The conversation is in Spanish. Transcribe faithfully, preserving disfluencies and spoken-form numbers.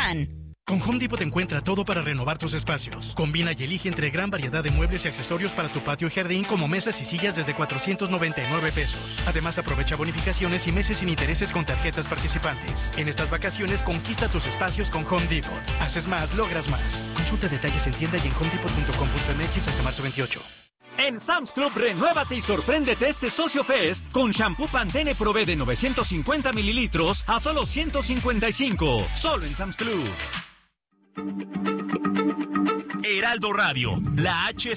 Pan. Con Home Depot encuentra todo para renovar tus espacios. Combina y elige entre gran variedad de muebles y accesorios para tu patio y jardín, como mesas y sillas desde cuatrocientos noventa y nueve pesos. Además, aprovecha bonificaciones y meses sin intereses con tarjetas participantes. En estas vacaciones, conquista tus espacios con Home Depot. Haces más, logras más. Consulta detalles en tienda y en home depot punto com punto m x hasta marzo veintiocho. En Sam's Club, renuévate y sorpréndete este Socio Fest con shampoo Pantene Pro-V de novecientos cincuenta mililitros a solo ciento cincuenta y cinco. Solo en Sam's Club. Heraldo Radio, la H